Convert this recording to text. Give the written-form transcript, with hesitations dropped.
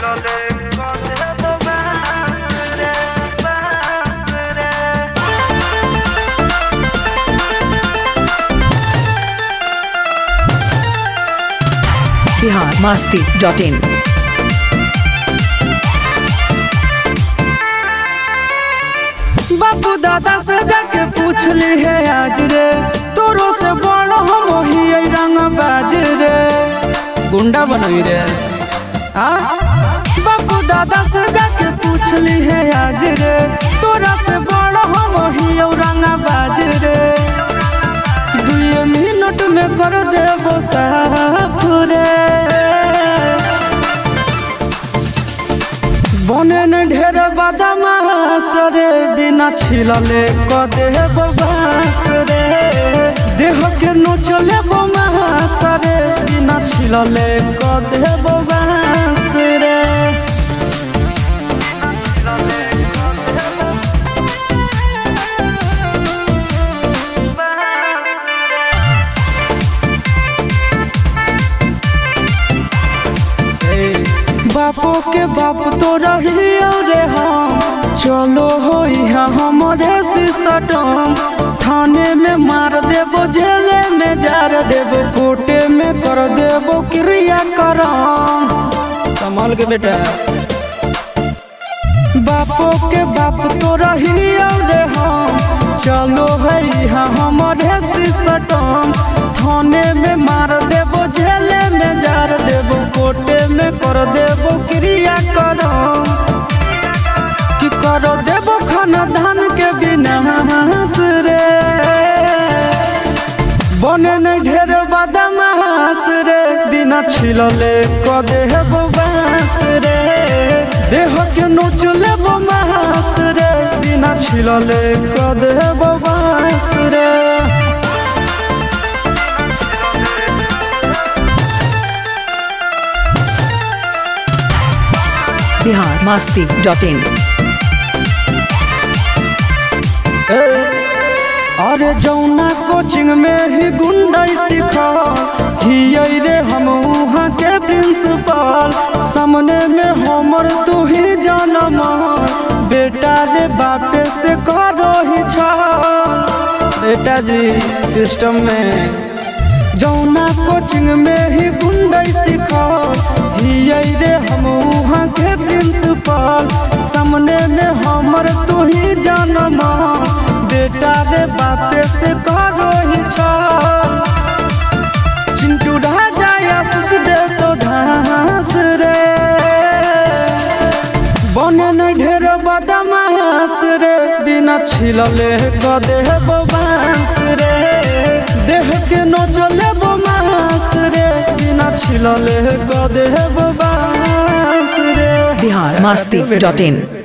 biharmasti.in। बापू दादा से जाके पूछ ली है आज रे, तोरो से बड़ हम ही रंग बाज रे, गुंडा बनई रे। बापू दादा से जाके पूछ ली है आज रे, तोरा से बड़ हम ही रंग बाज रे। 2 मिनट में कर देबो साफ रे, बने न ढेर बदमाश रे, बिना छिलले क देबो बास रे। देह के नोचले बमास रे, बिना छिलले क देबो बास रे। बापो के बाप तो रही रे हम, चलो हो हमारे सिसटम। थाने में मार देबो, जेले में जार देबो, कोर्टे में कर देबो क्रियाक्रम। संभाल के बेटा। बापो के बाप तो रही रे हम, चलो है हमारे सिसटम। थाने में मार देबो, जेले में जार देबो, कोर्टे में कर देबो क्रियाक्रम। कि कर देबो खानदान के विनाश रे, बने न ढेर बदमाश रे, बिना छिलले क देबो बास रे। देह के नोच लेबो मास रे, बिना छिलले क देबो बास रे। biharmasti.in। अरे जौना कोचिंग में ही गुंडाई सिखा ही रे हम वहाँ के प्रिंसिपल। सामने में हमर तू ही जनम, बेटा रे बापे से करो ही छल। बेटा जी सिस्टम में जौना कोचिंग में ही गुंडाई सिखा ही रे हम वहाँ के प्रिंसिपल। सामने में हमर तू ही जनम, बेटा रे बापे से करो ही छल। चिंटू राजा आशीष दे तो धास रे, बने न ढेर बदमाश रे, बिना छिलले क देबो बास रे। देह के नोचले बमास रे, बिना छिलले क देबो बास रे। biharmasti.in।